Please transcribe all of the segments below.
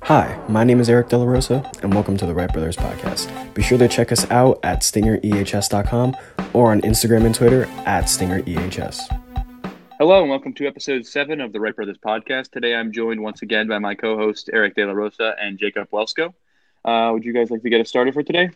Hi, my name is Eric De La Rosa, and welcome to the Wright Brothers Podcast. Be sure to check us out at stingerehs.com or on Instagram and Twitter at stingerehs. Hello, and welcome to episode 7 of the Wright Brothers Podcast. Today I'm joined once again by my co-host Eric De La Rosa and Jacob Welsko. Would you guys like to get us started for today?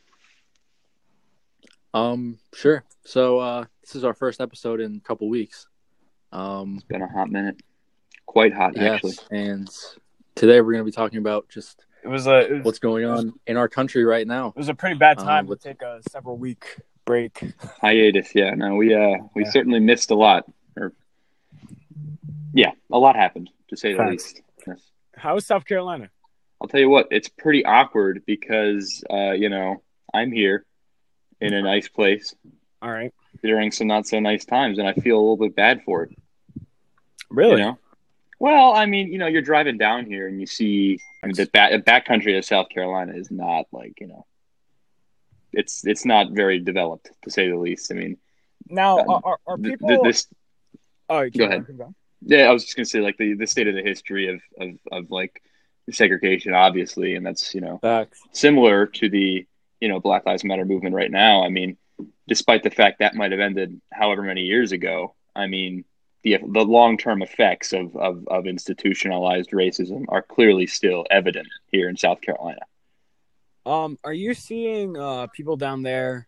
Sure. So this is our first episode in a couple weeks. It's been a hot minute. Quite hot, actually. Yes, and today we're going to be talking about just what's going on in our country right now. It was a pretty bad time to take a several-week break. Hiatus, yeah. No, we certainly missed a lot. A lot happened, to say the least. Yes. How is South Carolina? I'll tell you what, it's pretty awkward because, I'm here in a nice place. All right. During some not so nice times, and I feel a little bit bad for it. Really? You know? Well, I mean, you're driving down here and you see the backcountry of South Carolina is not it's not very developed, to say the least. I mean, now are people? Go ahead. Go. Yeah, I was just gonna say the state of the history of segregation, obviously, and that's Facts. similar to the Black Lives Matter movement right now. I mean, despite the fact that might have ended however many years ago, I mean, the long-term effects of institutionalized racism are clearly still evident here in South Carolina. Are you seeing people down there?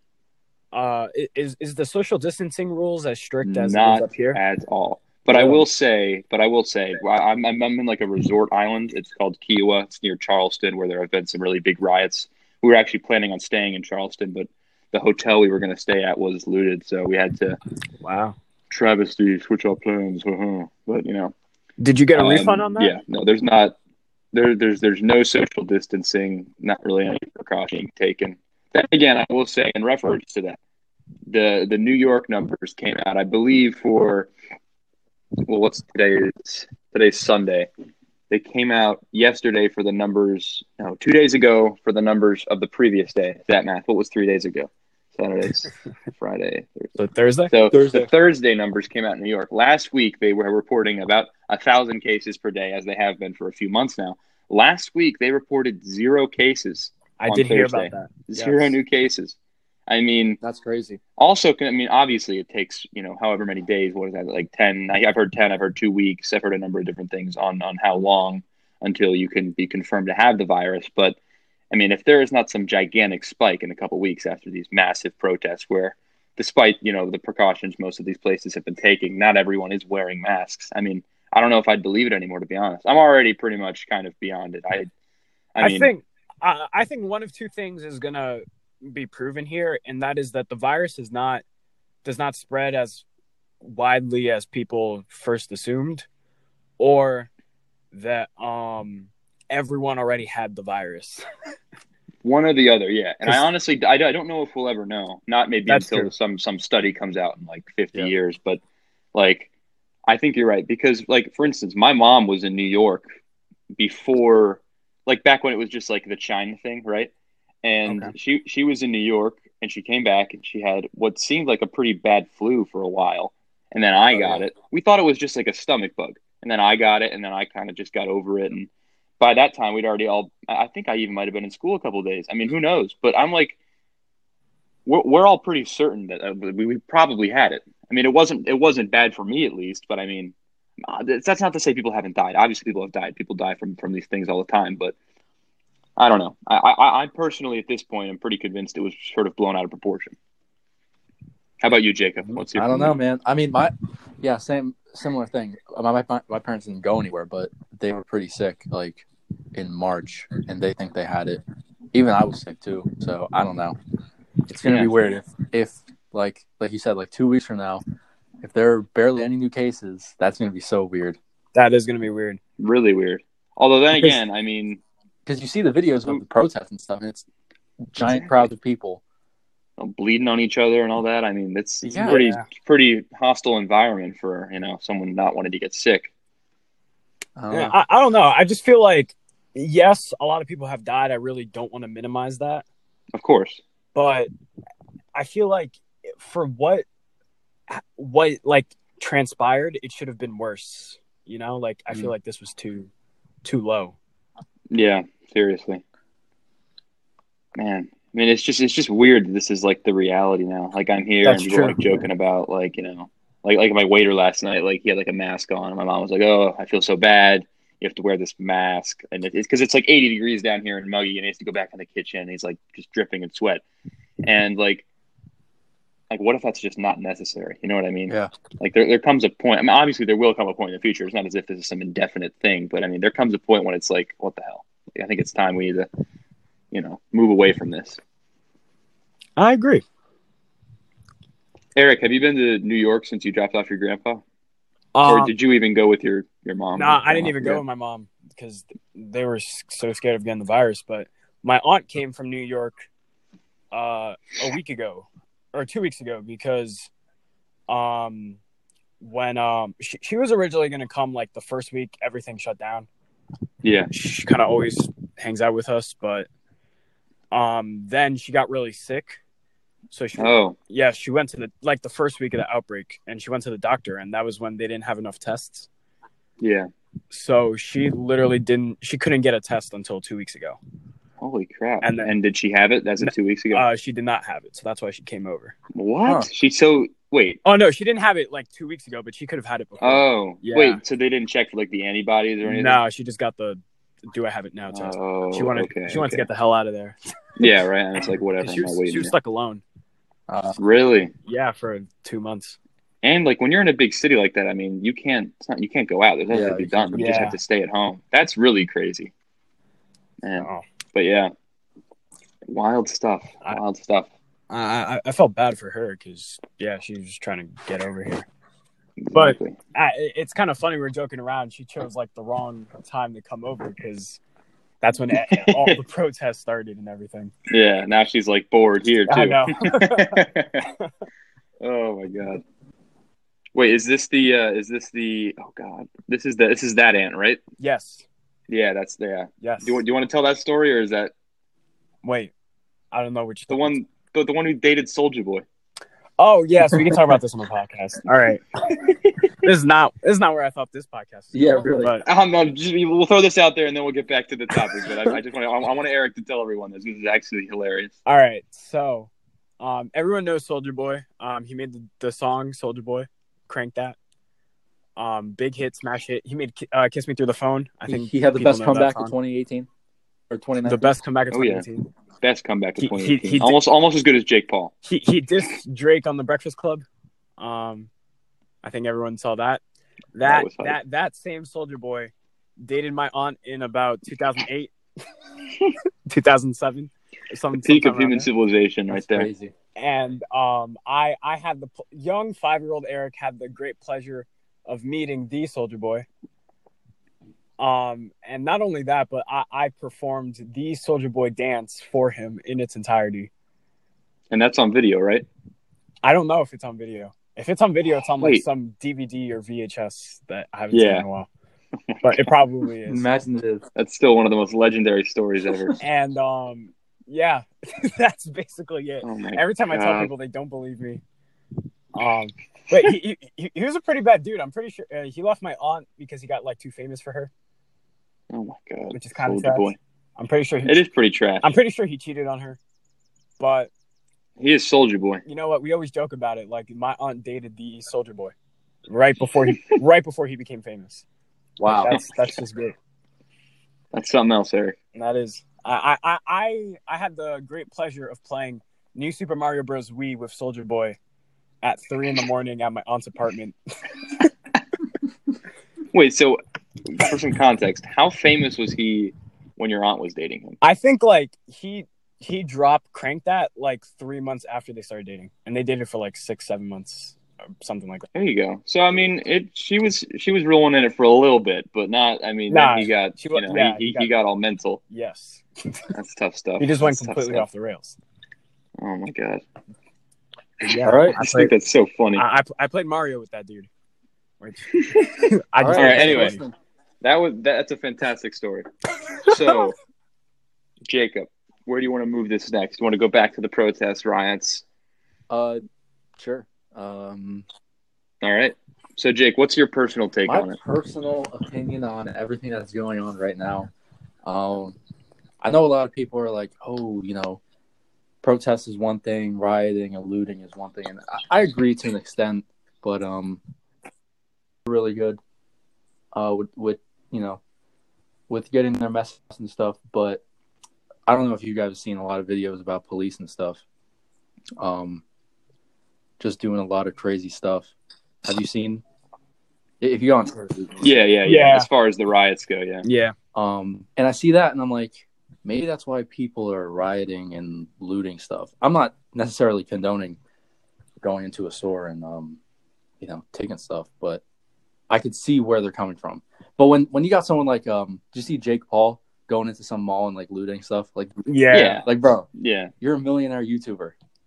Is the social distancing rules as strict as it is up here? Not at all. But I will say, I'm in like a resort island. It's called Kiowa. It's near Charleston, where there have been some really big riots. We were actually planning on staying in Charleston, but the hotel we were going to stay at was looted, so we had to. Wow. Travesty, switch our plans. But did you get a refund on that? Yeah, no, there's not. There's no social distancing. Not really any precaution taken. Then again, I will say in reference to that, the New York numbers came out, I believe, for. Well, what's today? Today's Sunday. They came out yesterday for the numbers. No, 2 days ago for the numbers of the previous day. That math. What was 3 days ago? Saturday, Friday, Thursday. So the Thursday numbers came out in New York. Last week, they were reporting about 1,000 cases per day, as they have been for a few months now. Last week, they reported 0 cases. I did hear about that. 0 new cases. I mean, that's crazy. Also, obviously, it takes however many days. What is that? Like 10? I've heard 10. I've heard 2 weeks. I've heard a number of different things on how long until you can be confirmed to have the virus. But I mean, if there is not some gigantic spike in a couple of weeks after these massive protests, where despite the precautions most of these places have been taking, not everyone is wearing masks. I mean, I don't know if I'd believe it anymore, to be honest. I'm already pretty much kind of beyond it. I think one of two things is gonna be proven here, and that is that the virus does not spread as widely as people first assumed, or that everyone already had the virus. One or the other, yeah. And I honestly don't know if we'll ever know. Not maybe until some study comes out in like 50 years, but I think you're right, because for instance, my mom was in New York before, back when it was just the China thing, right? And she was in New York, and she came back, and she had what seemed like a pretty bad flu for a while. And then I got it. We thought it was just like a stomach bug. And then I got it, and then I kind of just got over it. And by that time, we'd already I think I even might have been in school a couple of days. I mean, who knows? But I'm we're all pretty certain that we probably had it. I mean, it wasn't bad for me, at least. But I mean, that's not to say people haven't died. Obviously, people have died. People die from these things all the time. But I don't know. I personally, at this point, I'm pretty convinced it was sort of blown out of proportion. How about you, Jacob? I don't know, man. I mean, similar thing. My parents didn't go anywhere, but they were pretty sick, in March, and they think they had it. Even I was sick too, so I don't know. It's gonna be weird if like you said, 2 weeks from now, if there are barely any new cases, that's gonna be so weird. That is gonna be weird. Really weird. Although then again, I mean, because you see the videos of the protests and stuff, and it's giant crowds of people bleeding on each other and all that. I mean, it's pretty hostile environment for someone not wanting to get sick. I don't know. I just feel like, yes, a lot of people have died. I really don't want to minimize that. Of course. But I feel like for what transpired, it should have been worse. I feel like this was too low. Yeah, seriously. Man, I mean, it's just weird that this is like the reality now. Like I'm here That's and people are true. like joking about like, like my waiter last night, like he had like a mask on. And my mom was like, "Oh, I feel so bad. You have to wear this mask." And it's because it's like 80 degrees down here in Muggy, and he has to go back in the kitchen. And he's like just dripping in sweat. And like what if that's just not necessary? You know what I mean? Yeah. Like there comes a point. I mean, obviously there will come a point in the future. It's not as if this is some indefinite thing, but I mean, there comes a point when it's like, what the hell? I think it's time we need to, move away from this. I agree. Eric, have you been to New York since you dropped off your grandpa? Or did you even go with your mom? No, I didn't even go with my mom because they were so scared of getting the virus. But my aunt came from New York a week ago or 2 weeks ago because when she was originally going to come like the first week, everything shut down. Yeah. She kind of always hangs out with us, but then she got really sick. So she went to the first week of the outbreak, and she went to the doctor, and that was when they didn't have enough tests. Yeah. So she literally couldn't get a test until 2 weeks ago. Holy crap. And did she have it? That's 2 weeks ago? She did not have it, so that's why she came over. What? Huh. Wait. Oh, no, she didn't have it like 2 weeks ago, but she could have had it before. Oh. Yeah. Wait, so they didn't check for like the antibodies or anything? No, she just got the do I have it now test. Oh, she wanted to get the hell out of there. Yeah, right. And it's like, whatever. She was stuck alone. Really? Yeah, for 2 months. And like when you're in a big city like that, I mean, you can't go out. There's nothing to be done. You just have to stay at home. That's really crazy. Man. Oh. But yeah, wild stuff. I felt bad for her because she was just trying to get over here. Exactly. But it's kind of funny. We're joking around. She chose like the wrong time to come over because that's when all the protests started and everything. Yeah, now she's like bored here too. I know. Oh my god. Wait, is this the oh god. This is that aunt, right? Yes. Yeah, that's the Yes. Do you want to tell that story, or is that Wait, I don't know which the one who dated Soulja Boy? Oh yeah, so we can talk about this on the podcast. All right. This is not where I thought this podcast was. Yeah, really. But we'll throw this out there and then we'll get back to the topic. But I just want Eric to tell everyone this. This is actually hilarious. All right, so everyone knows Soulja Boy. He made the song Soulja Boy, Crank That. Big hit, smash hit. He made Kiss Me Through the Phone. I think he had the best comeback of 2018 or 2019. The best comeback of 2018. Yeah. Best comeback of 2018. He almost as good as Jake Paul. He dissed Drake on The Breakfast Club. I think everyone saw that. That same Soulja Boy dated my aunt in about 2008, 2007. The peak of human civilization, right there. Crazy. And I had the young 5-year-old Eric had the great pleasure of meeting the Soulja Boy. And not only that, but I performed the Soulja Boy dance for him in its entirety. And that's on video, right? I don't know if it's on video. If it's on video, it's on like some DVD or VHS that I haven't seen in a while. But it probably is. Imagine it is. That's still one of the most legendary stories ever. And that's basically it. Oh Every time I tell people, they don't believe me. But he was a pretty bad dude. I'm pretty sure he left my aunt because he got like too famous for her. Oh my god! Which is kind of trash. Boy. I'm pretty sure it is pretty trash. I'm pretty sure he cheated on her, but he is Soulja Boy. You know what? We always joke about it. Like my aunt dated the Soulja Boy right before he became famous. Wow, that's just great. That's something else, Eric. And that is. I had the great pleasure of playing New Super Mario Bros. Wii with Soulja Boy at 3 a.m. at my aunt's apartment. Wait, so for some context, how famous was he when your aunt was dating him? I think like he dropped Crank That like 3 months after they started dating, and they dated for like 6-7 months, or something like that. There you go. So I mean, she was rolling in it for a little bit, but not. I mean, then he got he got all mental. Yes, that's tough stuff. He just went completely off the rails. Oh my god. Yeah, all right. I think that's so funny. I played Mario with that dude. All right. Anyway, that's a fantastic story. So, Jacob, where do you want to move this next? You want to go back to the protest riots? Sure. All right. So, Jake, what's your personal take on it? My personal opinion on everything that's going on right now. I know a lot of people are like, oh, protest is one thing, rioting and looting is one thing, and I agree to an extent, but really good with getting their messages and stuff. But I don't know if you guys have seen a lot of videos about police and stuff, just doing a lot of crazy stuff. Have you seen? If you go on Twitter, yeah. As far as the riots go, yeah. And I see that, and I'm like, maybe that's why people are rioting and looting stuff. I'm not necessarily condoning going into a store and taking stuff, but I could see where they're coming from. But when you got someone like did you see Jake Paul going into some mall and like looting stuff? Like like bro, you're a millionaire YouTuber.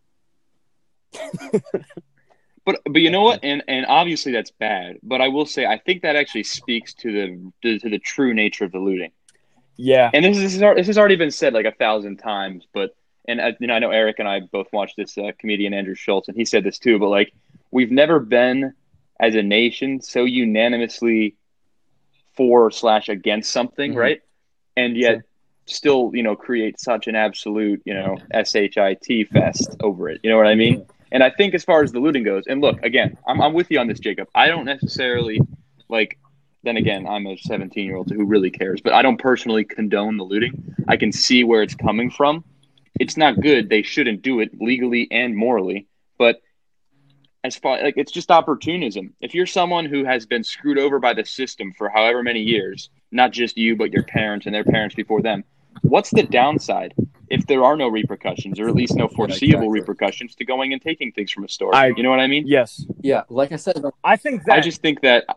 But you know what? And obviously that's bad. But I will say I think that actually speaks to the true nature of the looting. Yeah. And this has already been said like 1,000 times. But I know Eric and I both watched this comedian Andrew Schulz, and he said this too. But like we've never been as a nation so unanimously for/against something, right? And yet still create such an absolute shit fest over it. You know what I mean? And I think as far as the looting goes, and look, again, I'm with you on this, Jacob. I don't necessarily then again, I'm a 17-year-old who really cares, but I don't personally condone the looting. I can see where it's coming from. It's not good. They shouldn't do it legally and morally. But as far it's just opportunism. If you're someone who has been screwed over by the system for however many years, not just you, but your parents and their parents before them, what's the downside if there are no repercussions, or at least no foreseeable repercussions to going and taking things from a store? You know what I mean? Yes. Yeah. Like I said, I just think that.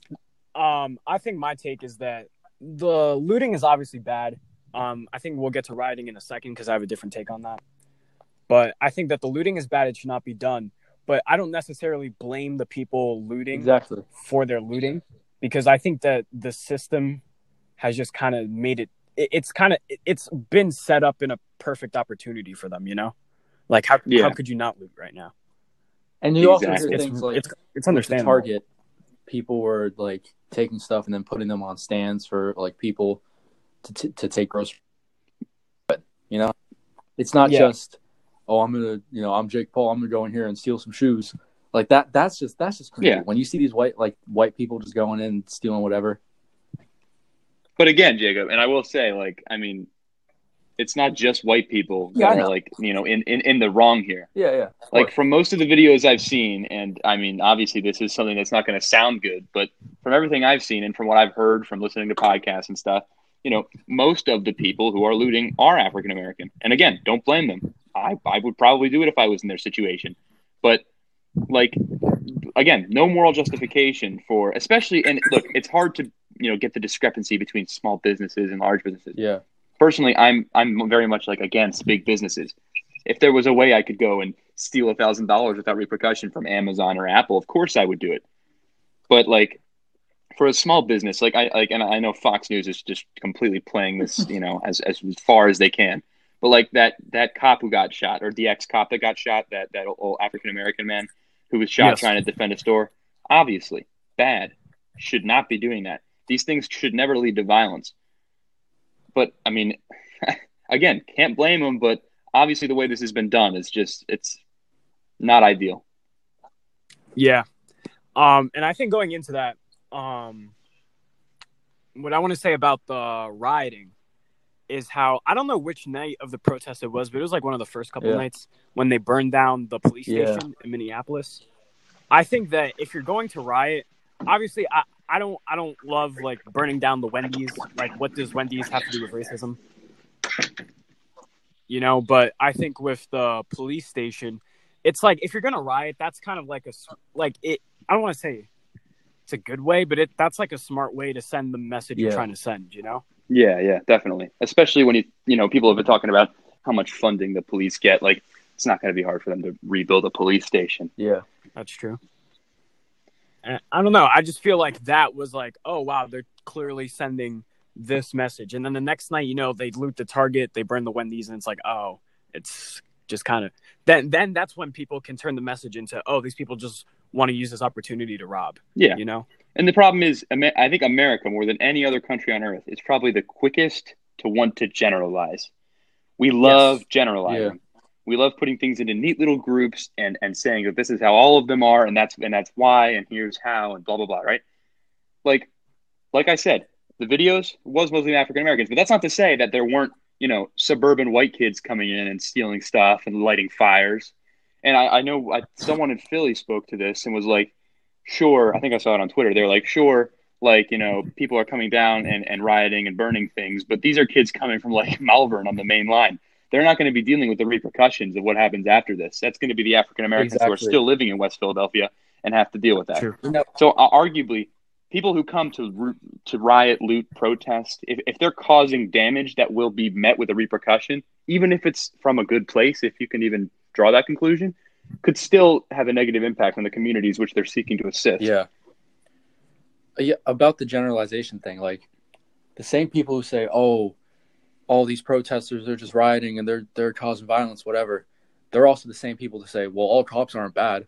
I think my take is that the looting is obviously bad. I think we'll get to rioting in a second because I have a different take on that. But I think that the looting is bad. It should not be done. But I don't necessarily blame the people looting for their looting, because I think that the system has just kind of made it. It's been set up in a perfect opportunity for them. Like how could you not loot right now? And you also hear things like it's understandable. Target, people were like taking stuff and then putting them on stands for like people to take groceries. But it's not just, oh, I'm gonna I'm Jake Paul, I'm gonna go in here and steal some shoes. Like that's just crazy. Yeah. When you see these white people just going in and stealing whatever. But again, Jacob, and I will say, it's not just white people that are in the wrong here. Yeah. From most of the videos I've seen, and I mean, obviously this is something that's not going to sound good, but from everything I've seen and from what I've heard from listening to podcasts and stuff, most of the people who are looting are African American. And again, don't blame them. I would probably do it if I was in their situation. But again, no moral justification for, especially, and look, it's hard to get the discrepancy between small businesses and large businesses. Yeah. Personally, I'm very much against big businesses. If there was a way I could go and steal $1,000 without repercussion from Amazon or Apple, of course I would do it. But for a small business, and I know Fox News is just completely playing this, as far as they can. But that cop who got shot, or the ex-cop that got shot, that old African American man who was shot trying to defend a store, obviously bad, should not be doing that. These things should never lead to violence. But I mean, again, can't blame them. But obviously, the way this has been done is it's not ideal. Yeah, and I think going into that, what I want to say about the rioting is how, I don't know which night of the protest it was, but it was one of the first couple nights when they burned down the police station in Minneapolis. I think that if you're going to riot, obviously I don't love burning down the Wendy's. What does Wendy's have to do with racism? But I think with the police station, it's if you're gonna riot, that's kind of I don't want to say it's a good way, but that's a smart way to send the message you're trying to send. Yeah, definitely. Especially when people have been talking about how much funding the police get. It's not going to be hard for them to rebuild a police station. Yeah, that's true. I don't know. I just feel that was oh, wow, they're clearly sending this message. And then the next night, they loot the Target, they burn the Wendy's, and it's oh, it's just kind of then that's when people can turn the message into, oh, these people just want to use this opportunity to rob. Yeah. And the problem is, I think America, more than any other country on earth, is probably the quickest to want to generalize. We love generalizing. Yeah. We love putting things into neat little groups and saying that this is how all of them are, and that's why, and here's how, and blah blah blah. Right? Like I said, the videos was mostly African Americans, but that's not to say that there weren't, suburban white kids coming in and stealing stuff and lighting fires. And I know someone in Philly spoke to this and was like, sure, I think I saw it on Twitter. They're like, sure, like, people are coming down and rioting and burning things, but these are kids coming from like Malvern on the main line. They're not going to be dealing with the repercussions of what happens after this. That's going to be the African Americans who are still living in West Philadelphia and have to deal with that. True. So arguably, people who come to riot, loot, protest, if they're causing damage that will be met with a repercussion, even if it's from a good place, if you can even draw that conclusion, could still have a negative impact on the communities which they're seeking to assist. Yeah. About the generalization thing, like the same people who say, "Oh, all these protesters, they're just rioting and they're causing violence, whatever," they're also the same people to say, "Well, all cops aren't bad."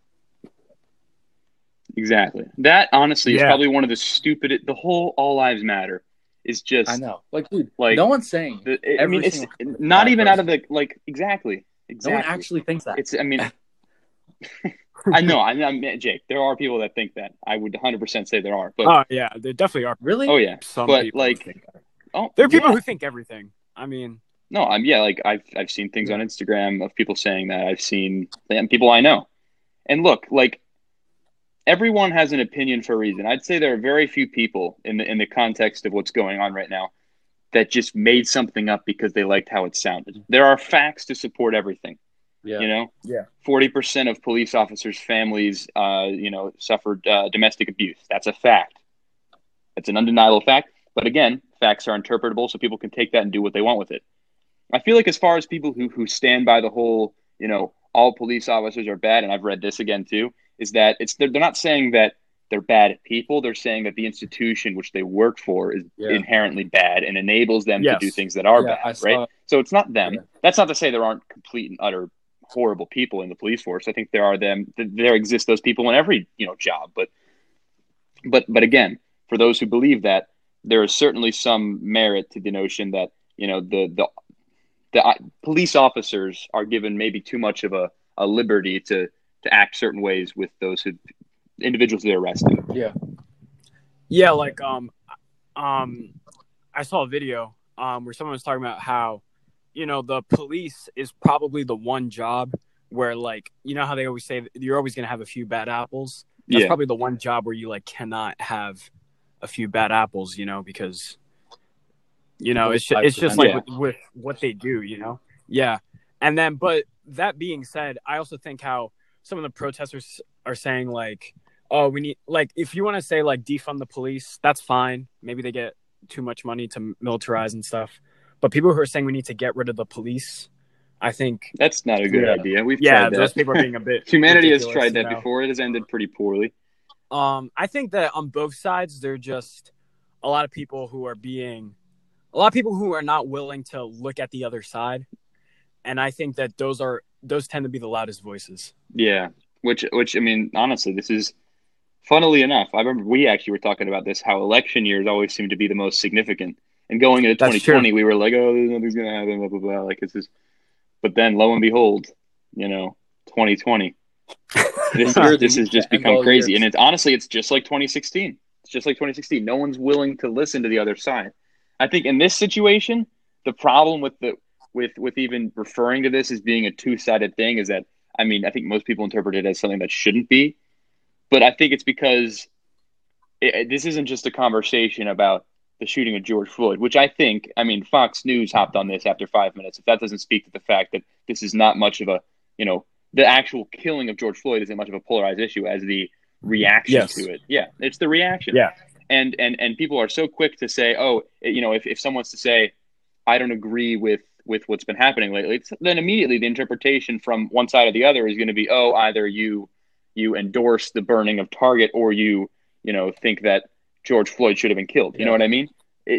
Exactly. That honestly is probably one of the stupidest. The whole "all lives matter" is just. I know, like, dude, like no one's saying. It's not even out of the exactly. No one actually thinks that. It's. I mean. I know. I'm Jake. There are people that think that. I would 100% say there are. But yeah, there definitely are. Really? Oh yeah. Some but people like, think that. There are people who think everything. I mean, no, like I've seen things on Instagram of people saying that. I've seen people I know, and look, like everyone has an opinion for a reason. I'd say there are very few people in the context of what's going on right now that just made something up because they liked how it sounded. There are facts to support everything. Yeah. 40% of police officers' families, suffered domestic abuse. That's a fact. It's an undeniable fact. But again, facts are interpretable, so people can take that and do what they want with it. I feel like as far as people who stand by the whole, all police officers are bad, and I've read this again too, is that they're not saying that they're bad people. They're saying that the institution which they work for is inherently bad and enables them to do things that are bad, right? So it's not them. Yeah. That's not to say there aren't complete and utter horrible people in the police force. I think there are them. There exist those people in every job. But again, for those who believe that, there is certainly some merit to the notion that the police officers are given maybe too much of a liberty to act certain ways with those individuals they're arresting. Yeah. Like I saw a video where someone was talking about how the police is probably the one job where, like, how they always say you're always going to have a few bad apples. That's probably the one job where you cannot have a few bad apples, because, it's just like with what they do, Yeah. And then, but that being said, I also think how some of the protesters are saying, like, oh, we need, like, if you want to say, like, defund the police, that's fine. Maybe they get too much money to militarize and stuff. But people who are saying we need to get rid of the police, I think that's not a good idea. We've tried that. Those people are being a bit. Humanity has tried that before. It has ended pretty poorly. I think that on both sides, there are just a lot of people who are not willing to look at the other side, and I think that those tend to be the loudest voices. Yeah, which I mean, honestly, this is. Funnily enough, I remember we actually were talking about this. How election years always seem to be the most significant. And going into 2020, we were like, "Oh, nothing's gonna happen." Blah blah blah. Like it's just, but then lo and behold, 2020, this has just become crazy. And it's just like 2016. It's just like 2016. No one's willing to listen to the other side. I think in this situation, the problem with even referring to this as being a two-sided thing is that, I mean, I think most people interpret it as something that shouldn't be, but I think it's because this isn't just a conversation about the shooting of George Floyd, which I think, I mean, Fox News hopped on this after 5 minutes. If that doesn't speak to the fact that this is not much of a, the actual killing of George Floyd isn't much of a polarized issue as the reaction to it. Yeah, it's the reaction. Yeah. And people are so quick to say, oh, if someone's to say, I don't agree with what's been happening lately, then immediately the interpretation from one side or the other is going to be, oh, either you endorse the burning of Target or you think that George Floyd should have been killed. You know what I mean?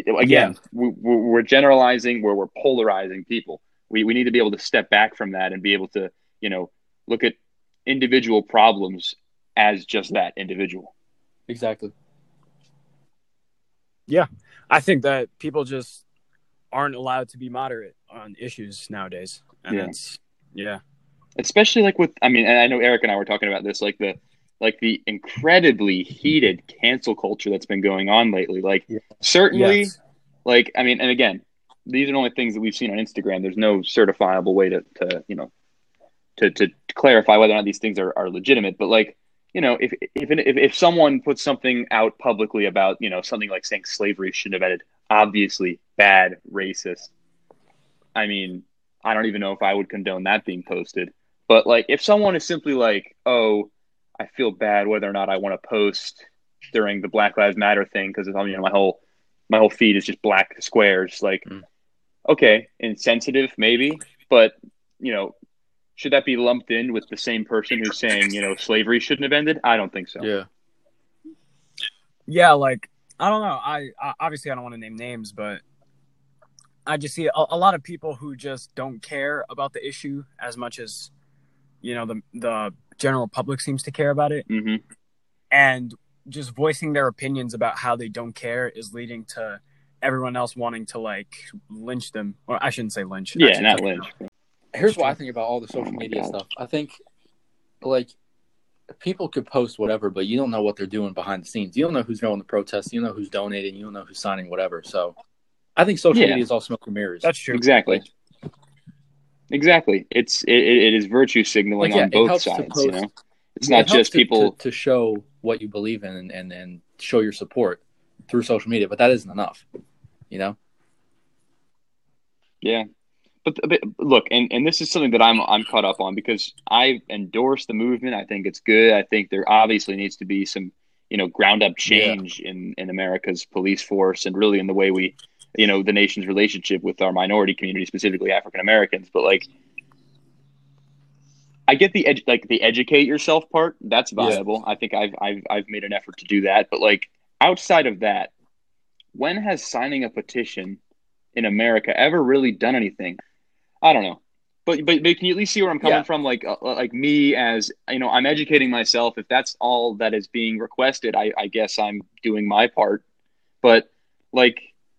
We're generalizing where we're polarizing people. We need to be able to step back from that and be able to, look at individual problems as just that, individual. Exactly. Yeah. I think that people just aren't allowed to be moderate on issues nowadays. And especially like with, I mean, and I know Eric and I were talking about this, like the incredibly heated cancel culture that's been going on lately. Like certainly, like, I mean, and again, these are only things that we've seen on Instagram. There's no certifiable way to clarify whether or not these things are legitimate. But like, you know, if someone puts something out publicly about, you know, something like saying slavery shouldn't have ended, obviously bad, racist. I mean, I don't even know if I would condone that being posted. But like, if someone is simply like, oh, I feel bad whether or not I want to post during the Black Lives Matter thing because, you know, my whole feed is just black squares. Like, okay, insensitive maybe, but, you know, should that be lumped in with the same person who's saying, you know, slavery shouldn't have ended? I don't think so. Yeah, like, I don't know. I obviously I don't want to name names, but I just see a lot of people who just don't care about the issue as much as, you know, the general public seems to care about it. Mm-hmm. And just voicing their opinions about how they don't care is leading to everyone else wanting to, like, lynch them. Or I shouldn't say lynch. Yeah, not lynch. Here's what I think about all the social media stuff. I think, like, people could post whatever, but you don't know what they're doing behind the scenes. You don't know who's going to protest. You don't know who's donating. You don't know who's signing whatever. So I think social media is all smoke and mirrors. That's true. Exactly. It is virtue signaling on both sides. You know, it's not just people to show what you believe in and show your support through social media, but that isn't enough. You know. Yeah. But look, and this is something that I'm caught up on because I endorse the movement. I think it's good. I think there obviously needs to be some, you know, ground up change in America's police force and really in the way we, you know, the nation's relationship with our minority community, specifically African Americans. But like, I get the educate yourself part. That's viable. I think I've made an effort to do that. But like outside of that, when has signing a petition in America ever really done anything? I don't know, but can you at least see where I'm coming from? Like me as, you know, I'm educating myself. If that's all that is being requested, I guess I'm doing my part. But like,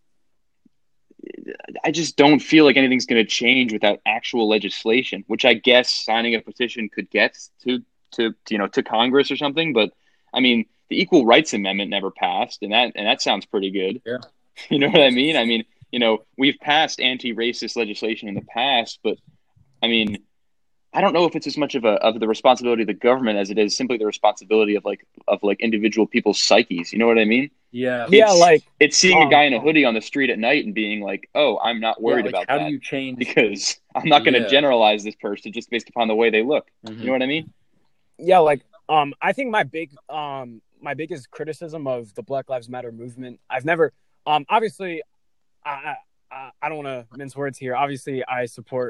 I just don't feel like anything's going to change without actual legislation, which I guess signing a petition could get to Congress or something. But I mean, the Equal Rights Amendment never passed, and that sounds pretty good. Yeah, you know what I mean? I mean, you know, we've passed anti-racist legislation in the past, but I mean, I don't know if it's as much of the responsibility of the government as it is simply the responsibility of individual people's psyches. You know what I mean? Yeah. It's seeing a guy in a hoodie on the street at night and being like, "Oh, I'm not worried about how that." do you change? Because I'm not going to generalize this person just based upon the way they look. Mm-hmm. You know what I mean? Yeah, like I think my biggest criticism of the Black Lives Matter movement, I've never obviously. I don't want to mince words here. Obviously, I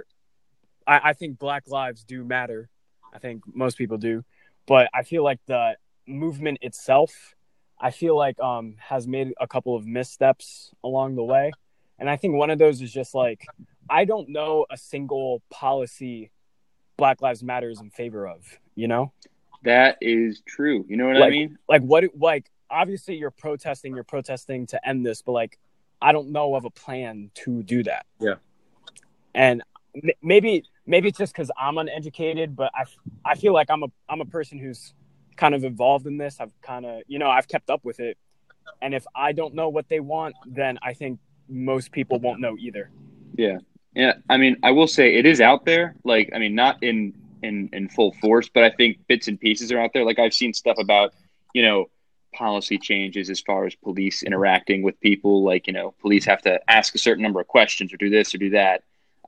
think Black lives do matter. I think most people do. But I feel like the movement itself, I feel like has made a couple of missteps along the way. And I think one of those is just like, I don't know a single policy Black Lives Matter is in favor of, you know? That is true. You know what I mean? Like obviously you're protesting to end this, but like, I don't know of a plan to do that. Yeah. And maybe it's just because I'm uneducated, but I feel like I'm a person who's kind of involved in this. I've kind of, you know, I've kept up with it. And if I don't know what they want, then I think most people won't know either. Yeah. Yeah. I mean, I will say it is out there. Like, I mean, not in full force, but I think bits and pieces are out there. Like I've seen stuff about, you know, policy changes as far as police interacting with people, like, you know, police have to ask a certain number of questions or do this or do that.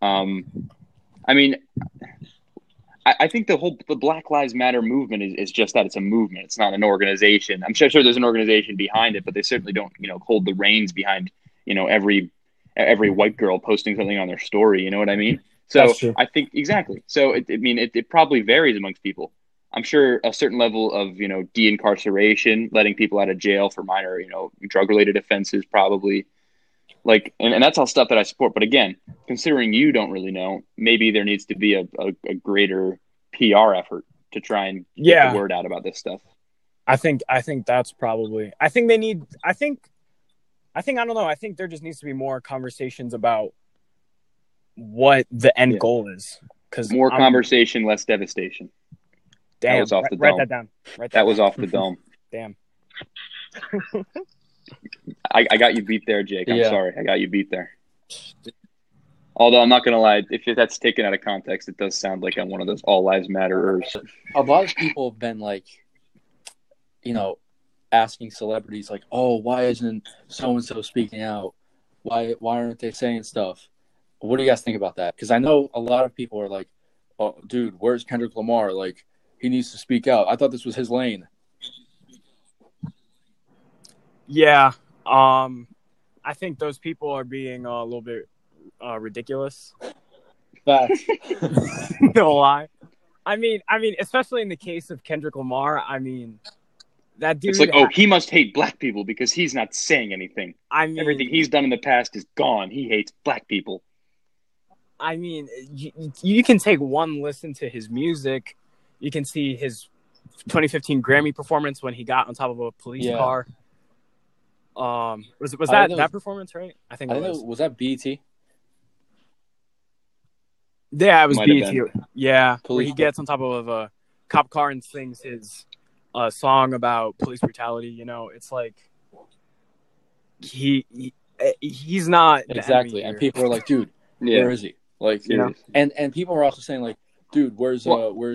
I mean, I think the Black Lives Matter movement is just that. It's a movement. It's not an organization. I'm sure there's an organization behind it, but they certainly don't, you know, hold the reins behind, you know, every white girl posting something on their story. You know what I mean? So I think exactly. So it probably varies amongst people. I'm sure a certain level of, you know, de-incarceration, letting people out of jail for minor, you know, drug-related offenses, probably. Like, and that's all stuff that I support. But again, considering you don't really know, maybe there needs to be a greater PR effort to try and get the word out about this stuff. I think that's probably. I think I don't know. I think there just needs to be more conversations about what the end goal is. Because more conversation, less devastation. Damn, that was off the write dome. that down. That was off the dome. Damn. I got you beat there, Jake. I'm sorry. I got you beat there. Although I'm not going to lie, if that's taken out of context, it does sound like I'm one of those all lives matterers. A lot of people have been like, asking celebrities like, oh, why isn't so-and-so speaking out? Why aren't they saying stuff? What do you guys think about that? Because I know a lot of people are like, oh, dude, where's Kendrick Lamar? Like, he needs to speak out. I thought this was his lane. Yeah. I think those people are being a little bit ridiculous. Facts. No lie. I mean, especially in the case of Kendrick Lamar, that dude. It's like, he must hate black people because he's not saying anything. Everything he's done in the past is gone. He hates black people. You can take one listen to his music. You can see his 2015 Grammy performance when he got on top of a police car. Was that performance, right? I think it was. Was that BET? Yeah, it was BET. Yeah, where he gets on top of a cop car and sings his song about police brutality. It's like he's not exactly. And people are like, dude, where is he? Like, and people are also saying like, dude, where's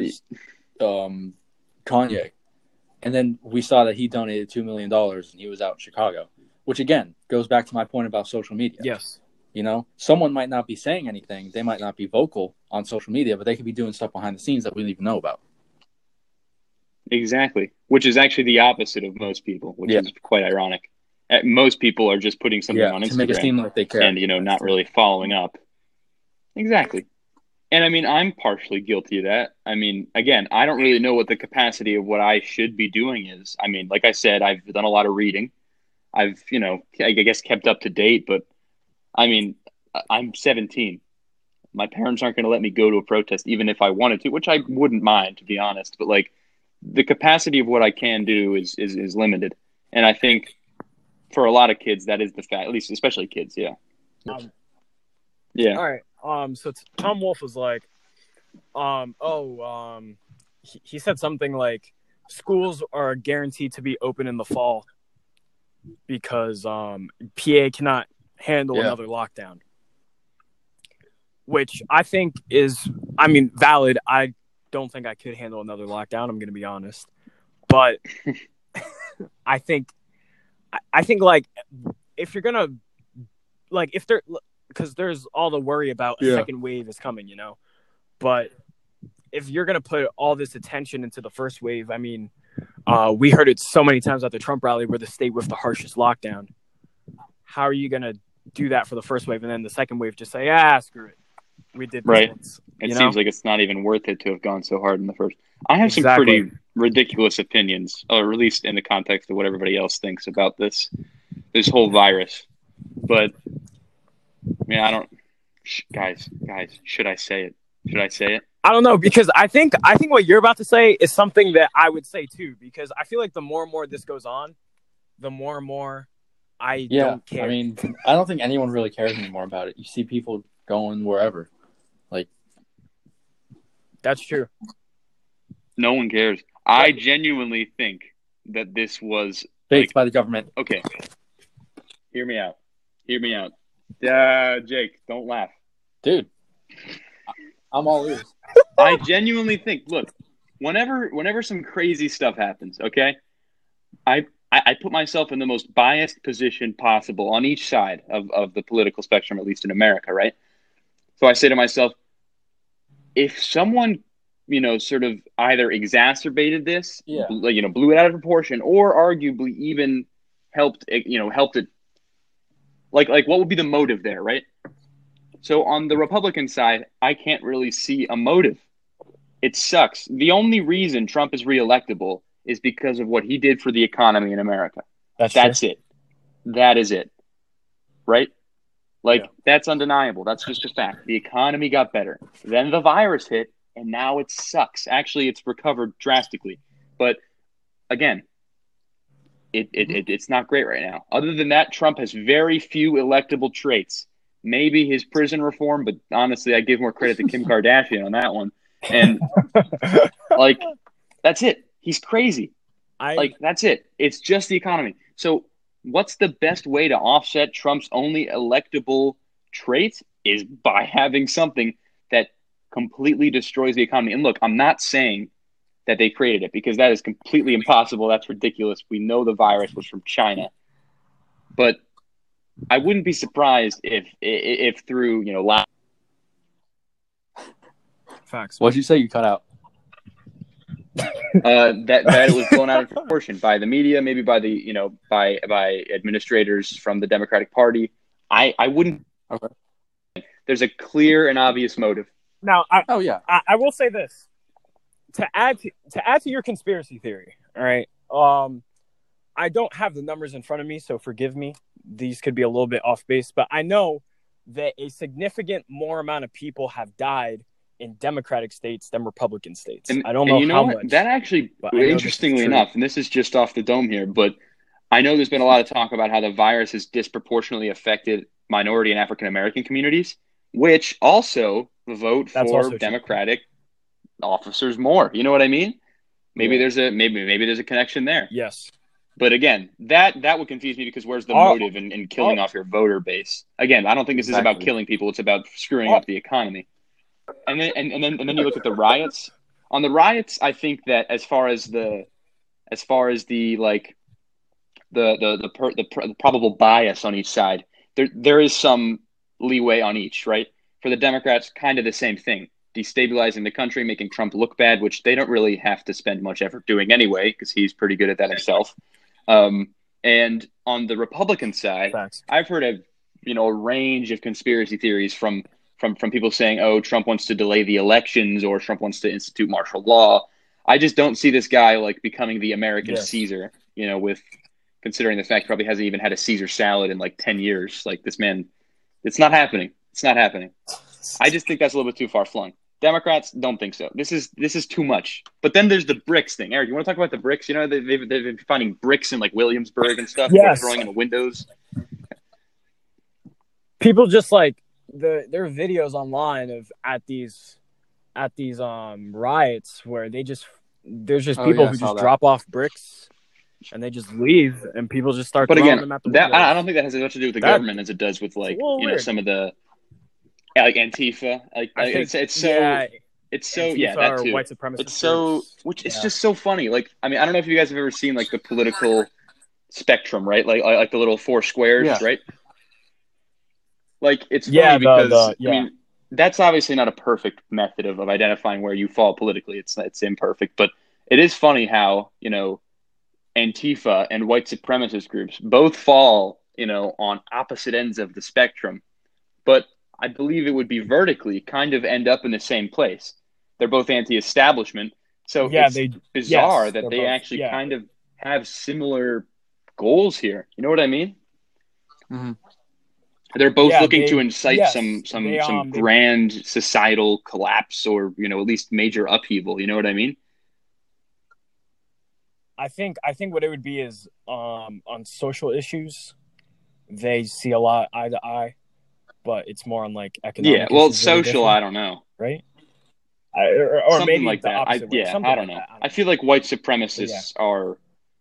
Kanye? And then we saw that he donated $2 million and he was out in Chicago, which again goes back to my point about social media. Yes. Someone might not be saying anything. They might not be vocal on social media, but they could be doing stuff behind the scenes that we don't even know about. Exactly. Which is actually the opposite of most people, which is quite ironic. Most people are just putting something on Instagram to make it seem like they care. And, not really following up. Exactly. And I'm partially guilty of that. Again, I don't really know what the capacity of what I should be doing is. Like I said, I've done a lot of reading. I've, I guess kept up to date, but I'm 17. My parents aren't going to let me go to a protest, even if I wanted to, which I wouldn't mind, to be honest. But like the capacity of what I can do is limited. And I think for a lot of kids, that is the fact, at least, especially kids. Yeah. Yeah. All right. So Tom Wolfe was like, he said something like schools are guaranteed to be open in the fall because PA cannot handle another lockdown, which I think is, valid. I don't think I could handle another lockdown. I'm going to be honest, but I think like if you're gonna if there. Because there's all the worry about a second wave is coming, But if you're going to put all this attention into the first wave, we heard it so many times at the Trump rally where the state with the harshest lockdown. How are you going to do that for the first wave and then the second wave just say, screw it. We did this right. once, it seems like it's not even worth it to have gone so hard in the first. I have some pretty ridiculous opinions, or at least in the context of what everybody else thinks about this whole virus. But I don't. Guys, should I say it? Should I say it? I don't know, because I think what you're about to say is something that I would say too, because I feel like the more and more this goes on, the more and more I don't care. I don't think anyone really cares anymore about it. You see people going wherever. That's true. No one cares. I genuinely think that this was faked by the government. Okay. Hear me out. Jake, don't laugh. Dude, I'm all ears. I genuinely think, look, whenever some crazy stuff happens, okay, I put myself in the most biased position possible on each side of the political spectrum, at least in America, right? So I say to myself, if someone, sort of either exacerbated this, blew it out of proportion, or arguably even helped it, like what would be the motive there, right? So on the Republican side, I can't really see a motive. It sucks. The only reason Trump is reelectable is because of what he did for the economy in America. That's it. That is it. Right? That's undeniable. That's just a fact. The economy got better. Then the virus hit, and now it sucks. Actually, it's recovered drastically. But again, it's not great right now. Other than that, Trump has very few electable traits. Maybe his prison reform, but honestly, I give more credit to Kim Kardashian on that one. And like, that's it. He's crazy. That's it. It's just the economy. So what's the best way to offset Trump's only electable trait is by having something that completely destroys the economy. And look, I'm not saying that they created it because that is completely impossible. That's ridiculous. We know the virus was from China. But I wouldn't be surprised if through, Facts. What'd you say? You cut out. that it was blown out of proportion by the media, maybe by the by administrators from the Democratic Party. I wouldn't. Okay. There's a clear and obvious motive. Now, I will say this to add to your conspiracy theory. All right, I don't have the numbers in front of me, so forgive me. These could be a little bit off base, but I know that a significant more amount of people have died in Democratic states than Republican states. And, I don't know how much. That actually, interestingly enough, and this is just off the dome here, but I know there's been a lot of talk about how the virus has disproportionately affected minority and African American communities, which also vote for Democratic officers more. You know what I mean? Maybe there's a connection there. Yes. But again, that would confuse me because where's the motive in killing off your voter base? Again, I don't think this is about killing people. It's about screwing up the economy. And then you look at the riots. On the riots, I think that as far as the probable bias on each side, there is some leeway on each, right? For the Democrats, kind of the same thing. Destabilizing the country, making Trump look bad, which they don't really have to spend much effort doing anyway, because he's pretty good at that himself. And on the Republican side, I've heard a range of conspiracy theories from people saying, oh, Trump wants to delay the elections or Trump wants to institute martial law. I just don't see this guy like becoming the American Caesar, with considering the fact he probably hasn't even had a Caesar salad in like 10 years. Like this man, it's not happening. It's not happening. I just think that's a little bit too far flung. Democrats don't think so. This is too much. But then there's the bricks thing. Eric, you want to talk about the bricks? They've been finding bricks in like Williamsburg and stuff. Yes. Throwing in the windows. People just like there are videos online of at these riots where there's just people who just drop off bricks and they just leave and people just start throwing them at the windows. I don't think that has as much to do with the government as it does with like some of the like Antifa, it's so Antifa that too. White supremacist it's so which it's just so funny. Like I mean, I don't know if you guys have ever seen like the political spectrum, right? Like the little four squares, right? Like it's funny because I mean that's obviously not a perfect method of identifying where you fall politically. It's imperfect, but it is funny how Antifa and white supremacist groups both fall on opposite ends of the spectrum, but I believe it would be vertically kind of end up in the same place. They're both anti-establishment. So it's bizarre that they actually kind of have similar goals here. You know what I mean? Mm-hmm. They're both looking to incite some grand societal collapse or, at least major upheaval. You know what I mean? I think what it would be is on social issues, they see a lot eye to eye. But it's more on like economic. Yeah, well, social, I don't know, right? Or something maybe like that. I don't know. I feel like white supremacists are.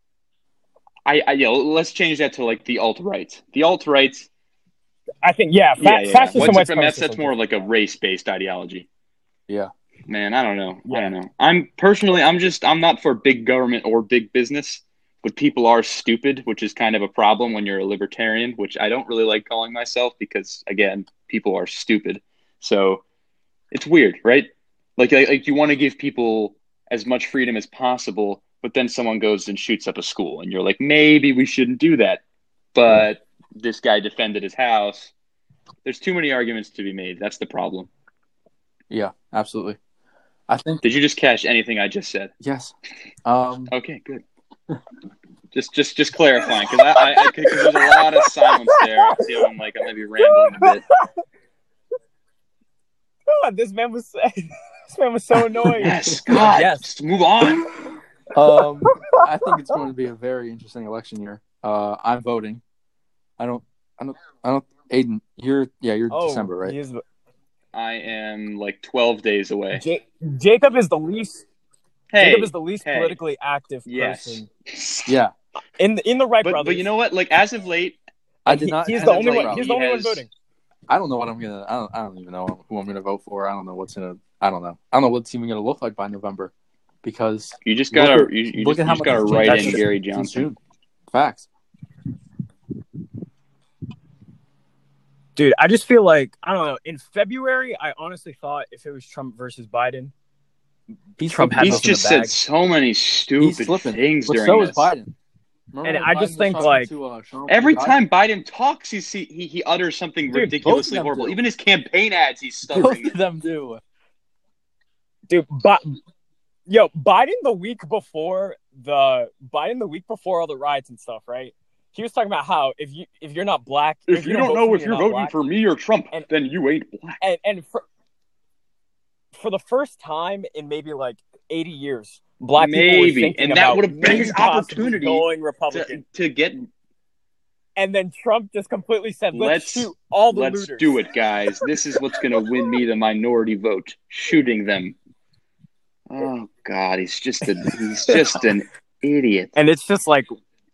Let's change that to like the alt-right. The alt-right. I think fascist and white supremacists. That's more like a race-based ideology. Yeah. Man, I don't know. Yeah. I don't know. I'm not for big government or big business. But people are stupid, which is kind of a problem when you're a libertarian, which I don't really like calling myself because, again, people are stupid. So it's weird, right? Like you want to give people as much freedom as possible, but then someone goes and shoots up a school, and you're like, maybe we shouldn't do that. But this guy defended his house. There's too many arguments to be made. That's the problem. Yeah, absolutely. I think. Did you just catch anything I just said? Yes. Okay, good. Just clarifying, because there's a lot of silence there. I'm feeling like I might be rambling a bit. God, this man was so annoying. Yes, God, just move on. I think it's going to be a very interesting election year. I'm voting. I don't. Aiden, you're December, right? I am like 12 days away. Jacob is the least. Hey, Jacob is the least politically active person. Yeah. In the Wright brothers. But you know what? Like as of late, I did not. He's the only one. He's the only one voting. I don't know what I'm gonna. I don't even know who I'm gonna vote for. I don't know what's gonna. I don't know. I don't know what's even gonna look like by November, because you just gotta write in Gary Johnson. Facts. Dude, I just feel like, I don't know. In February, I honestly thought if it was Trump versus Biden, Trump had he's just said so many stupid things during so this. Is Biden. And I just think like every time Biden talks, he utters something ridiculously horrible. Do. Even his campaign ads, he's stuttering. Both of them do. Dude, Biden the week before all the riots and stuff, right? He was talking about how if you're not black, if you don't know if you're voting for me or Trump, then you ain't black. And for the first time in maybe like 80 years, black people were thinking that would have been his opportunity going Republican to get. And then Trump just completely said, "Let's shoot all the looters." Let's do it, guys. This is what's going to win me the minority vote: shooting them. Oh God, he's just an idiot. And it's just like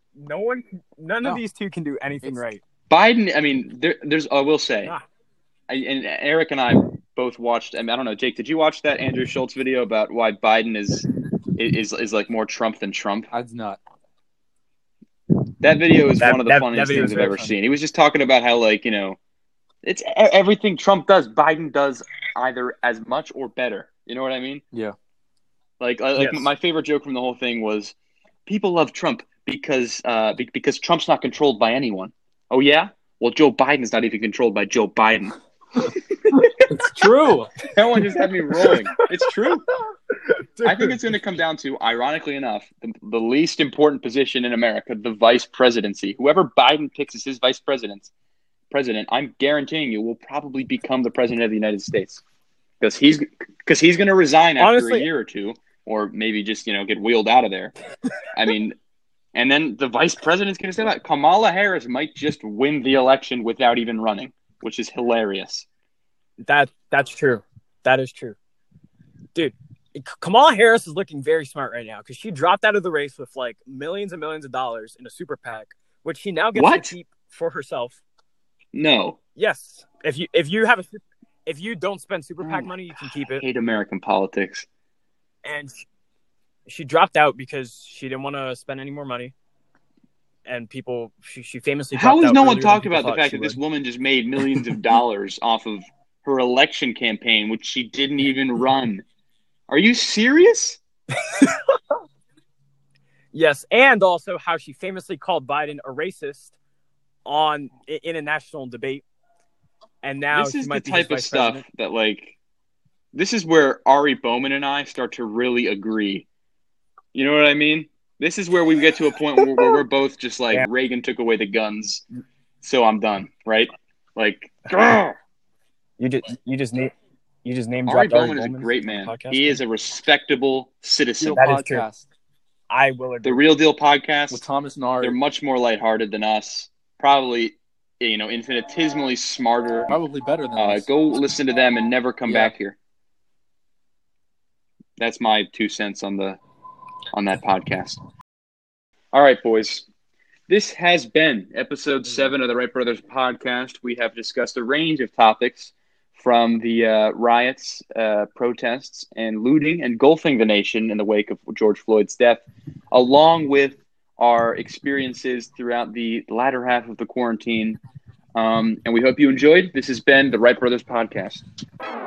none of these two can do anything right. Biden, I mean, there's. I will say, and Eric and I both watched. I mean, I don't know, Jake, did you watch that Andrew Schultz video about why Biden is like more Trump than Trump? I did not. That video is one of the funniest things I've ever seen. He was just talking about how, like, you know, it's everything Trump does, Biden does either as much or better. You know what I mean? Yeah. Like my favorite joke from the whole thing was, people love Trump because Trump's not controlled by anyone. Oh yeah? Well, Joe Biden's not even controlled by Joe Biden. It's true. That one just had me rolling. It's true. I think it's going to come down to, ironically enough, the least important position in America, the vice presidency. Whoever Biden picks as his vice president, I'm guaranteeing you will probably become the president of the United States, because he's going to resign after a year or two, or maybe just get wheeled out of there. I mean, and then the vice president's going to say that Kamala Harris might just win the election without even running, which is hilarious. That's true. That is true, dude. Kamala Harris is looking very smart right now because she dropped out of the race with like millions and millions of dollars in a super PAC, which she now gets to keep for herself. No. Yes. If you don't spend super PAC money, you can keep it. I hate American politics. And she dropped out because she didn't want to spend any more money. And she famously dropped out. How has no one talked about the fact that this woman just made millions of dollars off of her election campaign, which she didn't even run? Are you serious? Yes, and also how she famously called Biden a racist in a national debate. And now this is the type of stuff that, like, this is where Ari Bowman and I start to really agree. You know what I mean? This is where we get to a point where we're both just like, Reagan took away the guns, so I'm done, right? Like, you just named Ari Bowman is a great man. He is a respectable citizen. That is true. I will agree. The Real Deal podcast with Thomas and Ari. They're much more lighthearted than us. Probably, infinitesimally smarter. Probably better than us. Go listen to them and never come back here. That's my 2 cents on that podcast. All right, boys. This has been episode 7 of the Wright Brothers podcast. We have discussed a range of topics, from the riots, protests, and looting, and engulfing the nation in the wake of George Floyd's death, along with our experiences throughout the latter half of the quarantine. And we hope you enjoyed. This has been the Wright Brothers podcast.